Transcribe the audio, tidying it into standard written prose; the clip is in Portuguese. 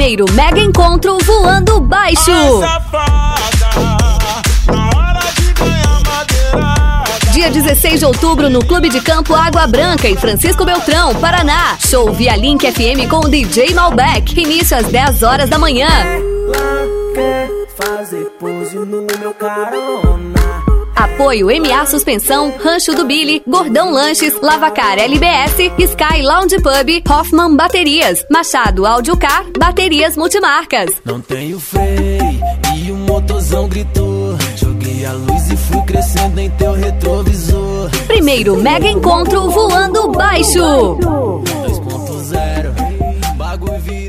Primeiro mega encontro Voando Baixo. Dia 16 de outubro no Clube de Campo Água Branca, em Francisco Beltrão, Paraná. Show via Link FM com o DJ Malbec. Início às 10 horas da manhã. Apoio MA Suspensão, Rancho do Billy, Gordão Lanches, Lavacar LBS, Sky Lounge Pub, Hoffman Baterias, Machado Audiocar, Baterias Multimarcas. Não tenho freio e o motorzão gritou. Joguei a luz e fui crescendo em teu retrovisor. Primeiro mega encontro Voando Baixo. 2.0, bagulho.